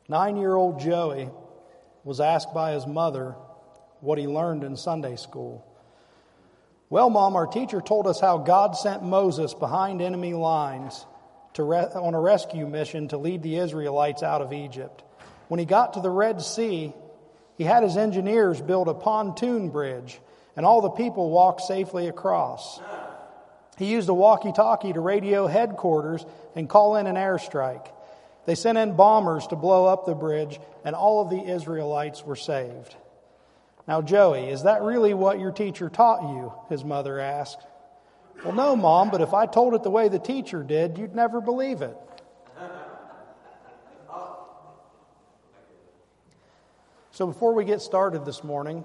9-year-old Joey was asked by his mother what he learned in Sunday school. "Well, Mom, our teacher told us how God sent Moses behind enemy lines on a rescue mission to lead the Israelites out of Egypt. When he got to the Red Sea, he had his engineers build a pontoon bridge, and all the people walked safely across. He used a walkie-talkie to radio headquarters and call in an airstrike. They sent in bombers to blow up the bridge, and all of the Israelites were saved." "Now, Joey, is that really what your teacher taught you?" his mother asked. "Well, no, Mom, but if I told it the way the teacher did, you'd never believe it." So before we get started this morning,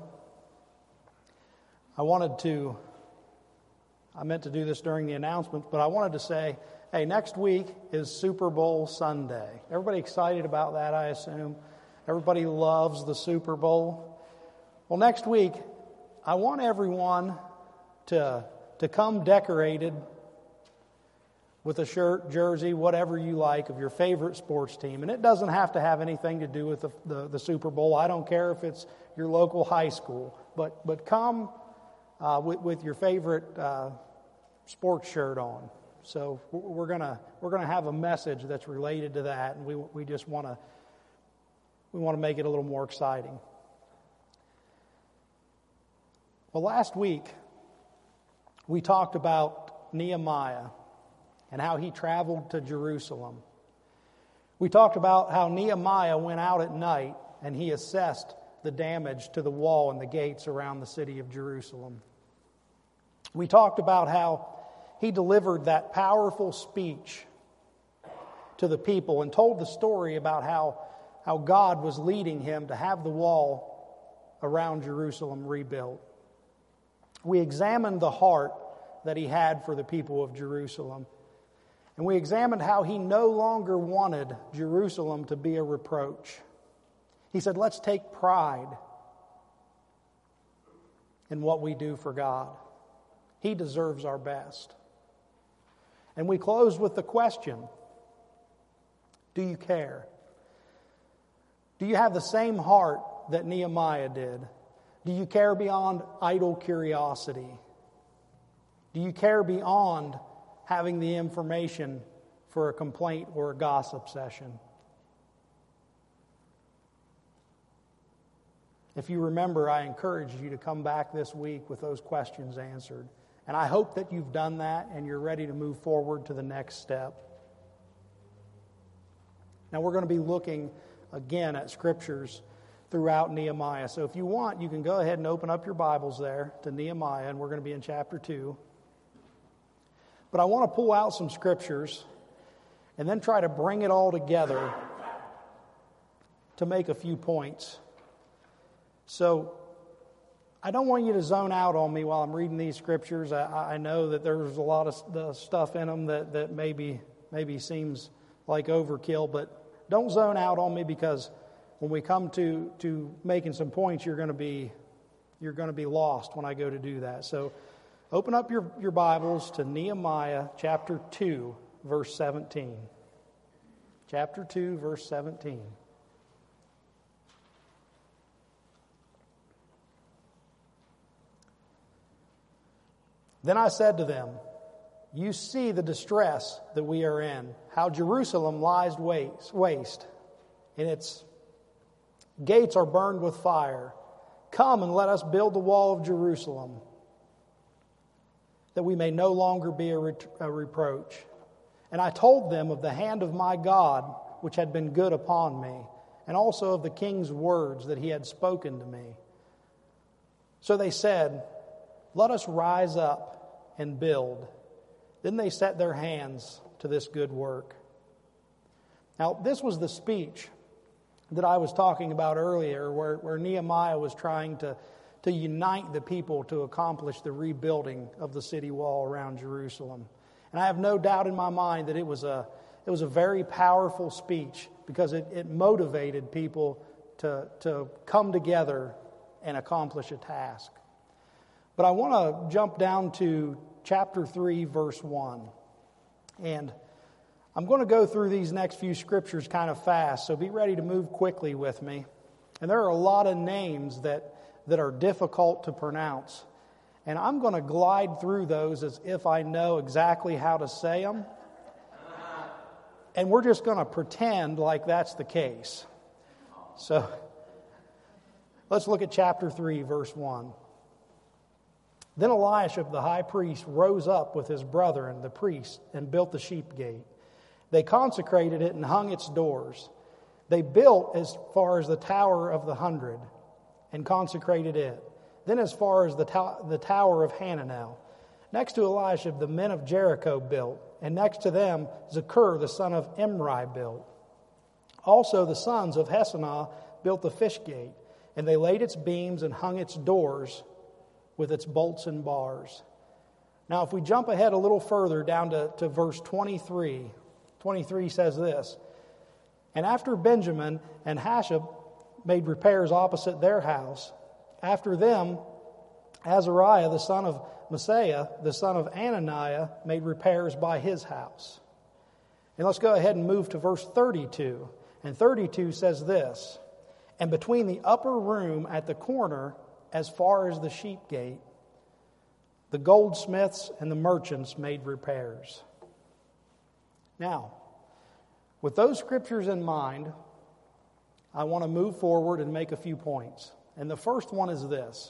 I meant to do this during the announcements, but I wanted to say, hey, next week is Super Bowl Sunday. Everybody excited about that, I assume? Everybody loves the Super Bowl. Well, next week, I want everyone to come decorated with a shirt, jersey, whatever you like of your favorite sports team. And it doesn't have to have anything to do with the Super Bowl. I don't care if it's your local high school. But come with your favorite sports shirt on. So we're gonna have a message that's related to that, and we just want to make it a little more exciting. Well, last week we talked about Nehemiah and how he traveled to Jerusalem. We talked about how Nehemiah went out at night and he assessed the damage to the wall and the gates around the city of Jerusalem. We talked about how he delivered that powerful speech to the people and told the story about how God was leading him to have the wall around Jerusalem rebuilt. We examined the heart that he had for the people of Jerusalem. And we examined how he no longer wanted Jerusalem to be a reproach. He said, let's take pride in what we do for God. He deserves our best. And we closed with the question, do you care? Do you have the same heart that Nehemiah did? Do you care beyond idle curiosity? Do you care beyond having the information for a complaint or a gossip session? If you remember, I encouraged you to come back this week with those questions answered. And I hope that you've done that and you're ready to move forward to the next step. Now we're going to be looking again at scriptures throughout Nehemiah. So if you want, you can go ahead and open up your Bibles there to Nehemiah, and we're going to be in chapter 2. But I want to pull out some scriptures and then try to bring it all together to make a few points. So I don't want you to zone out on me while I'm reading these scriptures. I know that there's a lot of the stuff in them that maybe seems like overkill, but don't zone out on me, because when we come to making some points, you're going to be lost when I go to do that. So open up your Bibles to Nehemiah chapter 2, verse 17. Chapter 2, verse 17. Then I said to them, you see the distress that we are in, how Jerusalem lies waste, and its gates are burned with fire. Come and let us build the wall of Jerusalem, that we may no longer be a reproach. And I told them of the hand of my God, which had been good upon me, and also of the king's words that he had spoken to me. So they said, let us rise up and build. Then they set their hands to this good work. Now, this was the speech that I was talking about earlier, where Nehemiah was trying to unite the people to accomplish the rebuilding of the city wall around Jerusalem. And I have no doubt in my mind that it was a very powerful speech, because it motivated people to come together and accomplish a task. But I want to jump down to chapter 3, verse 1. And I'm going to go through these next few scriptures kind of fast, so be ready to move quickly with me. And there are a lot of names that are difficult to pronounce. And I'm going to glide through those as if I know exactly how to say them. And we're just going to pretend like that's the case. So let's look at chapter 3, verse 1. Then Eliashib the high priest rose up with his brethren, the priests, and built the sheep gate. They consecrated it and hung its doors. They built as far as the Tower of the 100 and consecrated it. Then as far as the Tower of Hananel. Next to Eliashib, the men of Jericho built, and next to them, Zakur, the son of Imri, built. Also the sons of Hesenah built the fish gate, and they laid its beams and hung its doors with its bolts and bars. Now, if we jump ahead a little further down to verse 23, 23 says this, And after Benjamin and Hashab made repairs opposite their house, after them, Azariah, the son of Messiah, the son of Ananiah, made repairs by his house. And let's go ahead and move to verse 32. And 32 says this, And between the upper room at the corner, as far as the sheep gate, the goldsmiths and the merchants made repairs. Now, with those scriptures in mind, I want to move forward and make a few points. And the first one is this.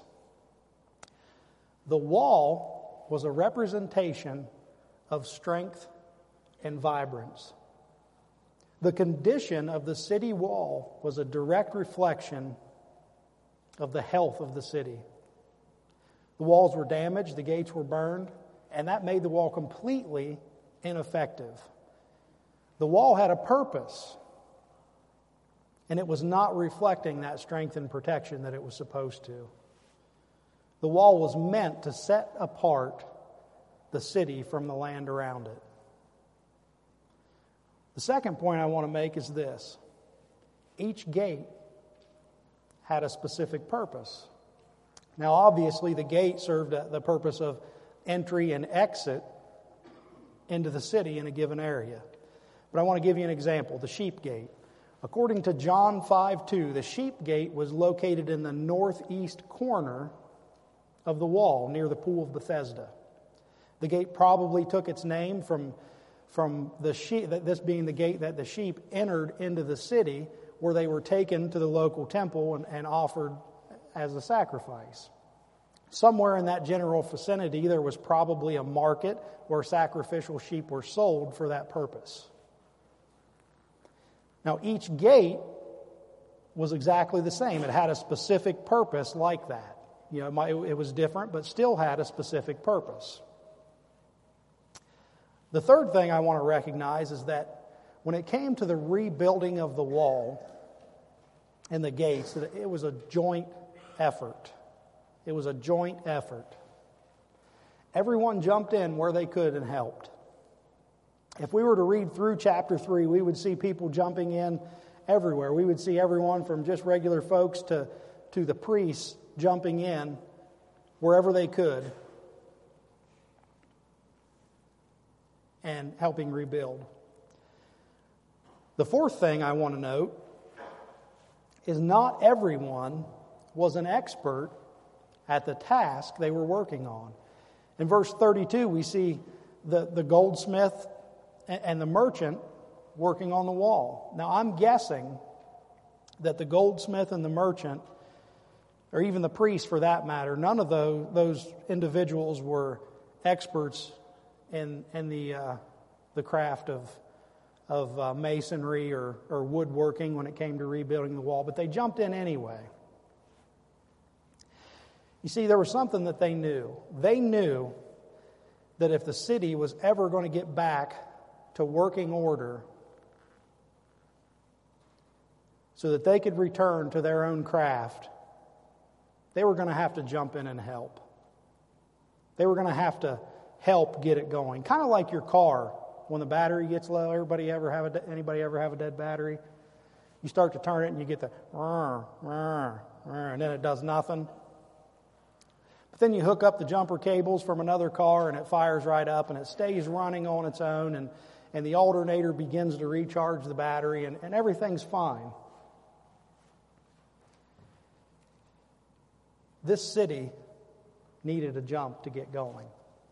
The wall was a representation of strength and vibrance. The condition of the city wall was a direct reflection of the health of the city. The walls were damaged, the gates were burned, and that made the wall completely ineffective. The wall had a purpose, and it was not reflecting that strength and protection that it was supposed to. The wall was meant to set apart the city from the land around it. The second point I want to make is this. Each gate had a specific purpose. Now, obviously, the gate served the purpose of entry and exit into the city in a given area. But I want to give you an example, the sheep gate. According to John 5:2, the sheep gate was located in the northeast corner of the wall near the pool of Bethesda. The gate probably took its name from the sheep, this being the gate that the sheep entered into the city, where they were taken to the local temple and offered as a sacrifice. Somewhere in that general vicinity, there was probably a market where sacrificial sheep were sold for that purpose. Now, each gate was exactly the same. It had a specific purpose like that. You know, it was different, but still had a specific purpose. The third thing I want to recognize is that when it came to the rebuilding of the wall and the gates, it was a joint effort. It was a joint effort. Everyone jumped in where they could and helped. If we were to read through chapter 3, we would see people jumping in everywhere. We would see everyone from just regular folks to the priests jumping in wherever they could and helping rebuild. The fourth thing I want to note is not everyone was an expert at the task they were working on. In verse 32, we see the goldsmith and the merchant working on the wall. Now, I'm guessing that the goldsmith and the merchant, or even the priest for that matter, none of those individuals were experts in the craft of masonry or woodworking when it came to rebuilding the wall, but they jumped in anyway. You see, there was something that they knew. They knew that if the city was ever going to get back to working order so that they could return to their own craft, they were going to have to jump in and help. They were going to have to help get it going. Kind of like your car. When the battery gets low, anybody ever have a dead battery? You start to turn it and you get the and then it does nothing. But then you hook up the jumper cables from another car and it fires right up and it stays running on its own, and the alternator begins to recharge the battery, and everything's fine. This city needed a jump to get going.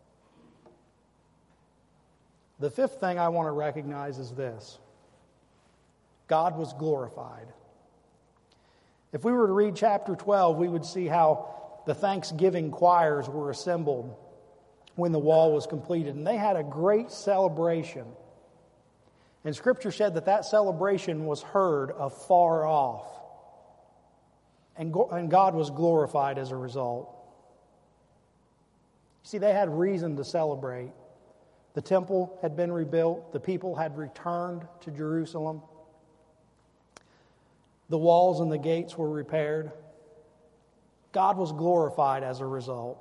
The fifth thing I want to recognize is this: God was glorified. If we were to read chapter 12, we would see how the Thanksgiving choirs were assembled when the wall was completed, and they had a great celebration. And Scripture said that celebration was heard afar off, and God was glorified as a result. See, they had reason to celebrate. The temple had been rebuilt. The people had returned to Jerusalem. The walls and the gates were repaired. God was glorified as a result.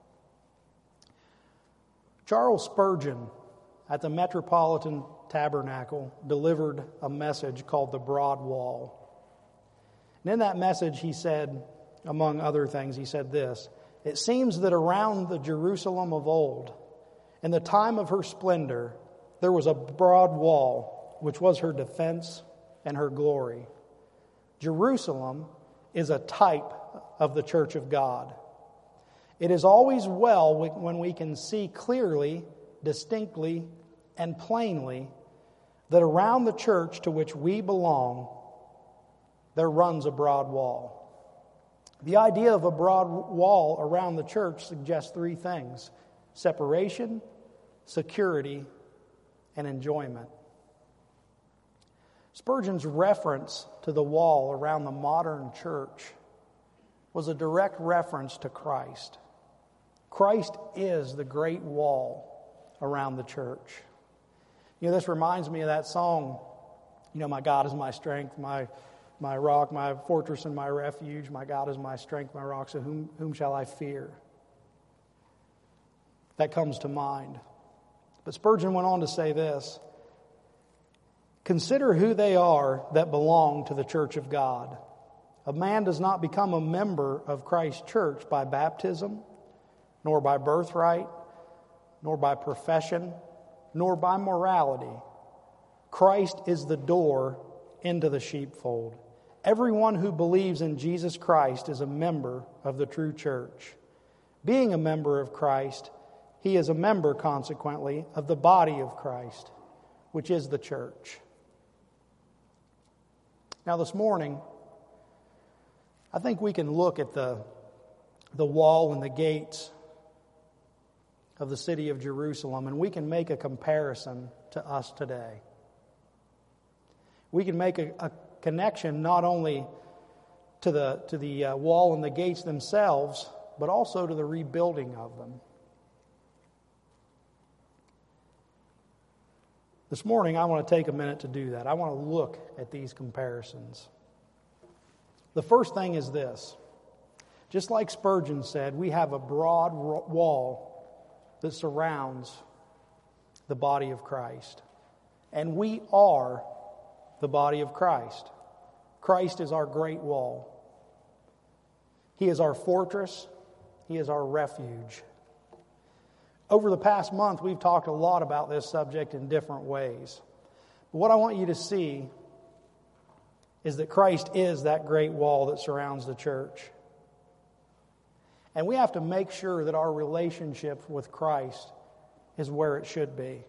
Charles Spurgeon at the Metropolitan Tabernacle delivered a message called the Broad Wall. And in that message he said, among other things, he said this: "It seems that around the Jerusalem of old, in the time of her splendor, there was a broad wall, which was her defense and her glory. Jerusalem is a type of the church of God. It is always well when we can see clearly, distinctly, and plainly that around the church to which we belong, there runs a broad wall." The idea of a broad wall around the church suggests three things: separation, security, and enjoyment. Spurgeon's reference to the wall around the modern church was a direct reference to Christ. Christ is the great wall around the church. This reminds me of that song, "My God is my strength, my rock, my fortress and my refuge. My God is my strength, my rock, so whom shall I fear?" That comes to mind. But Spurgeon went on to say this: "Consider who they are that belong to the church of God. A man does not become a member of Christ's church by baptism, nor by birthright, nor by profession, nor by morality. Christ is the door into the sheepfold. Everyone who believes in Jesus Christ is a member of the true church. Being a member of Christ, he is a member, consequently, of the body of Christ, which is the church." Now this morning, I think we can look at the wall and the gates of the city of Jerusalem, and we can make a comparison to us today. We can make a connection not only to the wall and the gates themselves, but also to the rebuilding of them. This morning, I want to take a minute to do that. I want to look at these comparisons. The first thing is this: just like Spurgeon said, we have a broad wall that surrounds the body of Christ. And we are the body of Christ. Christ is our great wall. He is our fortress. He is our refuge. Over the past month, we've talked a lot about this subject in different ways. But what I want you to see is that Christ is that great wall that surrounds the church. And we have to make sure that our relationship with Christ is where it should be.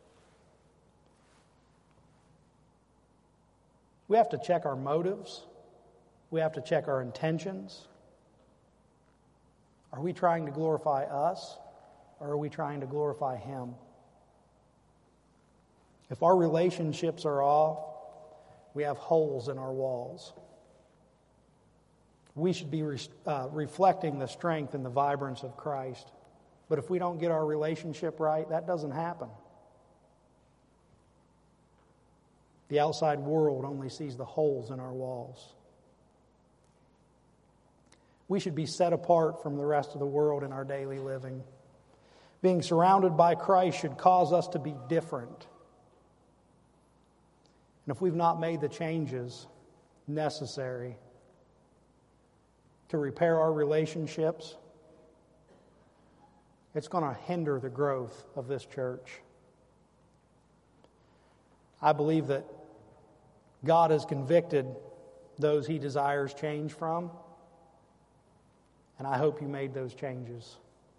We have to check our motives. We have to check our intentions. Are we trying to glorify us, or are we trying to glorify Him? If our relationships are off, we have holes in our walls. We should be reflecting the strength and the vibrance of Christ. But if we don't get our relationship right, that doesn't happen. The outside world only sees the holes in our walls. We should be set apart from the rest of the world in our daily living. Being surrounded by Christ should cause us to be different. And if we've not made the changes necessary to repair our relationships, it's going to hinder the growth of this church. I believe that God has convicted those He desires change from, and I hope you made those changes.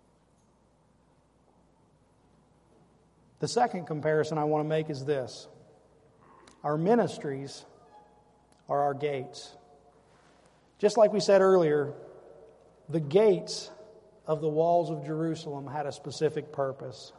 The second comparison I want to make is this. Our ministries are our gates. Just like we said earlier, the gates of the walls of Jerusalem had a specific purpose.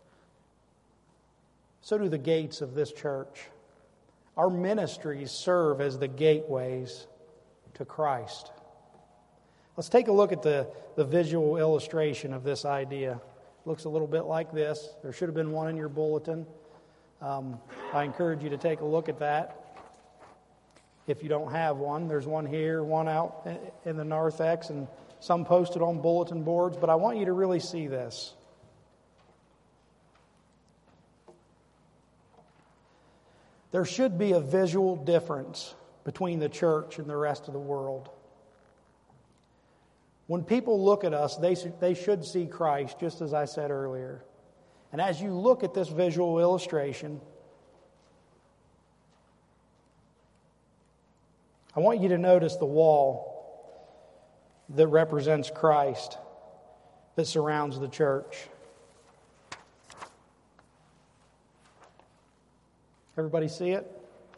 So do the gates of this church. Our ministries serve as the gateways to Christ. Let's take a look at the visual illustration of this idea. It looks a little bit like this. There should have been one in your bulletin. I encourage you to take a look at that. If you don't have one, there's one here, one out in the narthex, and some posted on bulletin boards. But I want you to really see this. There should be a visual difference between the church and the rest of the world. When people look at us, they should see Christ, just as I said earlier. And as you look at this visual illustration, I want you to notice the wall that represents Christ that surrounds the church. Everybody see it?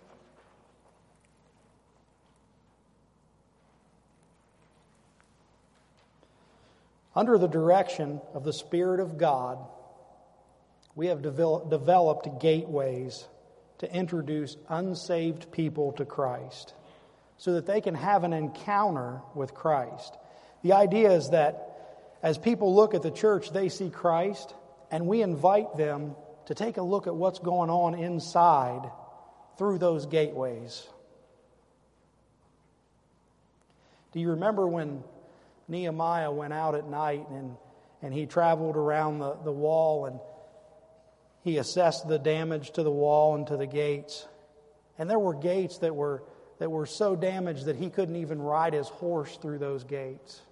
Under the direction of the Spirit of God, we have developed gateways to introduce unsaved people to Christ so that they can have an encounter with Christ. The idea is that as people look at the church, they see Christ, and we invite them to take a look at what's going on inside through those gateways. Do you remember when Nehemiah went out at night and he traveled around the wall and he assessed the damage to the wall and to the gates? And there were gates that were so damaged that he couldn't even ride his horse through those gates.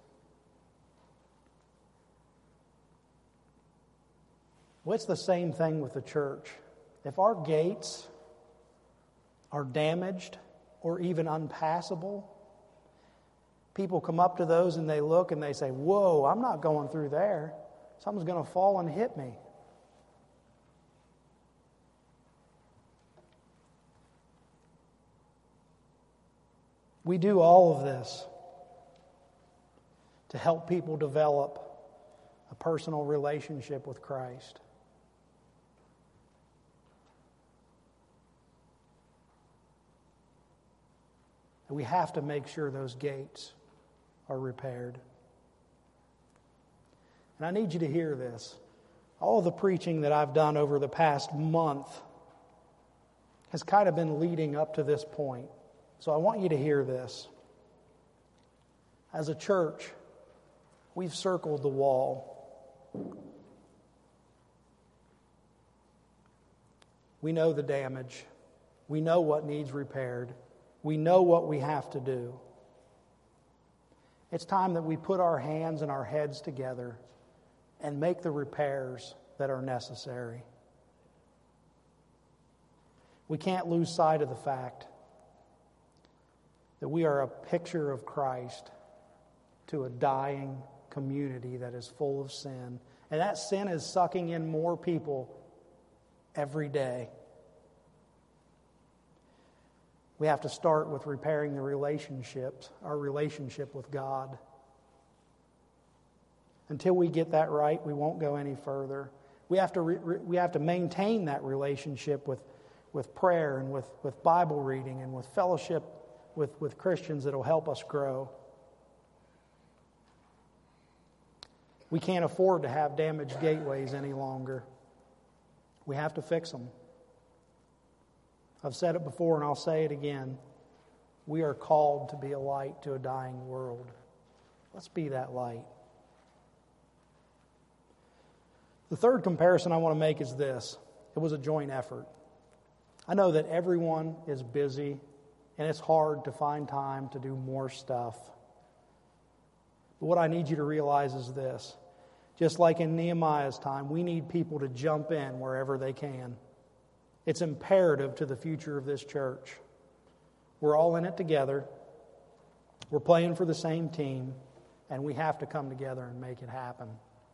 Well, it's the same thing with the church. If our gates are damaged or even unpassable, people come up to those and they look and they say, "Whoa, I'm not going through there. Something's going to fall and hit me." We do all of this to help people develop a personal relationship with Christ. And we have to make sure those gates are repaired. And I need you to hear this. All the preaching that I've done over the past month has kind of been leading up to this point. So I want you to hear this. As a church, we've circled the wall. We know the damage. We know what needs repaired. We know what we have to do. It's time that we put our hands and our heads together and make the repairs that are necessary. We can't lose sight of the fact that we are a picture of Christ to a dying community that is full of sin. And that sin is sucking in more people every day. We have to start with repairing the relationships, our relationship with God. Until we get that right, we won't go any further. We have to maintain that relationship with prayer and with Bible reading and with fellowship with Christians that will help us grow. We can't afford to have damaged gateways any longer. We have to fix them. I've said it before and I'll say it again. We are called to be a light to a dying world. Let's be that light. The third comparison I want to make is this. It was a joint effort. I know that everyone is busy and it's hard to find time to do more stuff. But what I need you to realize is this. Just like in Nehemiah's time, we need people to jump in wherever they can. It's imperative to the future of this church. We're all in it together. We're playing for the same team, and we have to come together and make it happen.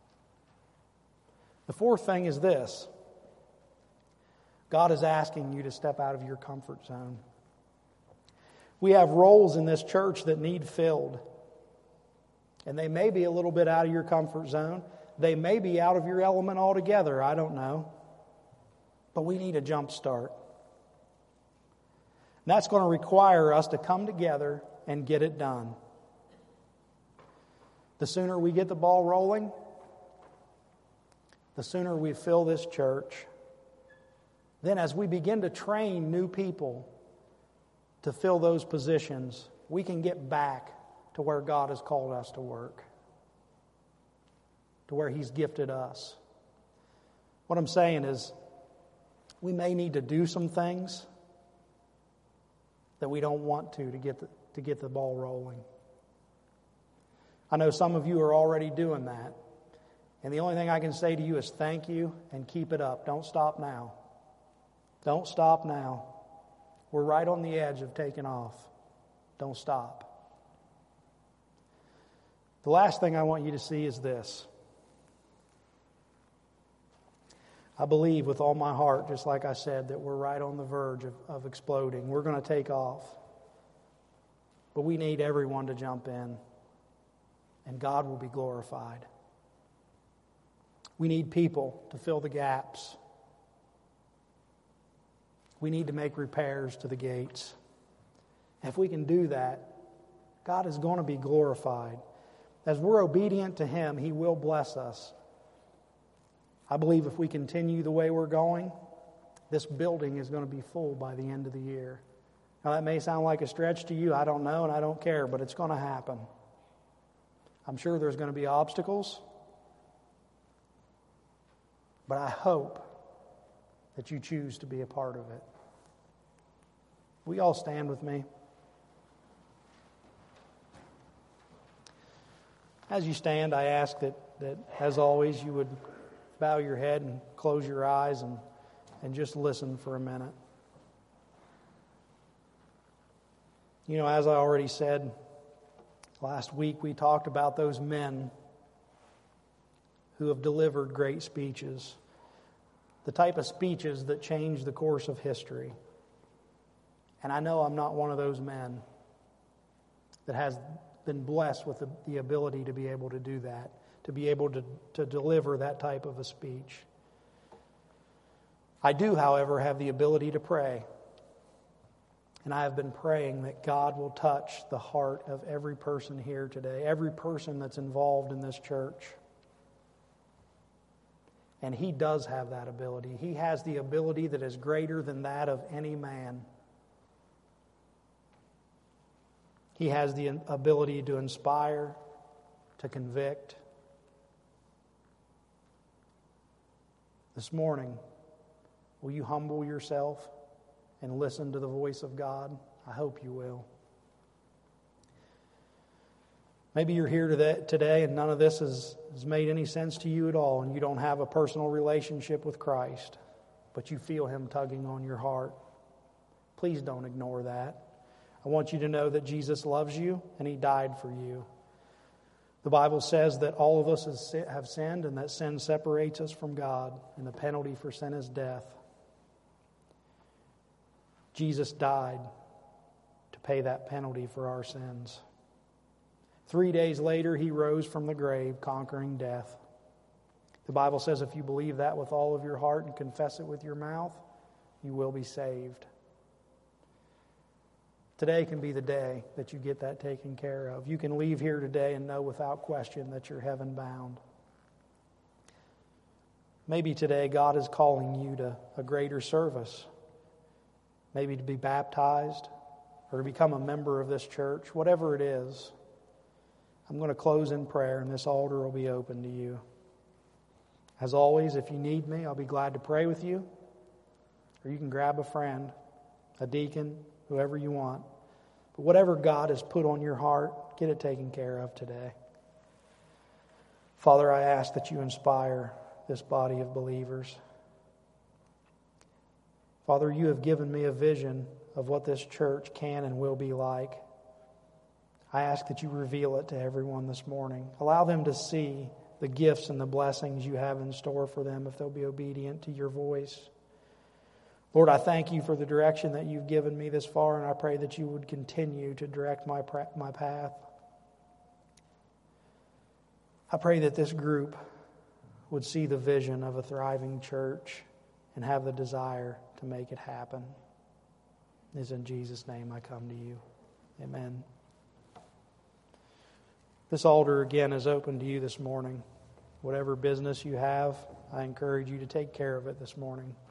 The fourth thing is this. God is asking you to step out of your comfort zone. We have roles in this church that need filled. And they may be a little bit out of your comfort zone. They may be out of your element altogether. I don't know. But we need a jump start. And that's going to require us to come together and get it done. The sooner we get the ball rolling, the sooner we fill this church. Then as we begin to train new people to fill those positions, we can get back to where God has called us to work, to where He's gifted us. What I'm saying is, we may need to do some things that we don't want to get the ball rolling. I know some of you are already doing that. And the only thing I can say to you is thank you and keep it up. Don't stop now. Don't stop now. We're right on the edge of taking off. Don't stop. The last thing I want you to see is this. I believe with all my heart, just like I said, that we're right on the verge of exploding. We're going to take off. But we need everyone to jump in, and God will be glorified. We need people to fill the gaps. We need to make repairs to the gates. And if we can do that, God is going to be glorified. As we're obedient to Him, He will bless us. I believe if we continue the way we're going, this building is going to be full by the end of the year. Now that may sound like a stretch to you. I don't know and I don't care, but it's going to happen. I'm sure there's going to be obstacles. But I hope that you choose to be a part of it. Will you all stand with me? As you stand, I ask that as always, you would bow your head and close your eyes and just listen for a minute. You know, as I already said, last week we talked about those men who have delivered great speeches, the type of speeches that change the course of history. And I know I'm not one of those men that has been blessed with the ability to be able to do that, to be able to deliver that type of a speech. I do, however, have the ability to pray. And I have been praying that God will touch the heart of every person here today, every person that's involved in this church. And He does have that ability. He has the ability that is greater than that of any man. He has the ability to inspire, to convict. This morning, will you humble yourself and listen to the voice of God? I hope you will. Maybe you're here today and none of this has made any sense to you at all, and you don't have a personal relationship with Christ, but you feel Him tugging on your heart. Please don't ignore that. I want you to know that Jesus loves you and He died for you. The Bible says that all of us have sinned and that sin separates us from God, and the penalty for sin is death. Jesus died to pay that penalty for our sins. 3 days later, He rose from the grave, conquering death. The Bible says if you believe that with all of your heart and confess it with your mouth, you will be saved. Today can be the day that you get that taken care of. You can leave here today and know without question that you're heaven bound. Maybe today God is calling you to a greater service. Maybe to be baptized or to become a member of this church. Whatever it is, I'm going to close in prayer and this altar will be open to you. As always, if you need me, I'll be glad to pray with you. Or you can grab a friend, a deacon, whoever you want. But whatever God has put on your heart, get it taken care of today. Father, I ask that you inspire this body of believers. Father, you have given me a vision of what this church can and will be like. I ask that you reveal it to everyone this morning. Allow them to see the gifts and the blessings you have in store for them if they'll be obedient to your voice. Lord, I thank you for the direction that you've given me this far, and I pray that you would continue to direct my path. I pray that this group would see the vision of a thriving church and have the desire to make it happen. It is in Jesus' name I come to you. Amen. This altar again is open to you this morning. Whatever business you have, I encourage you to take care of it this morning.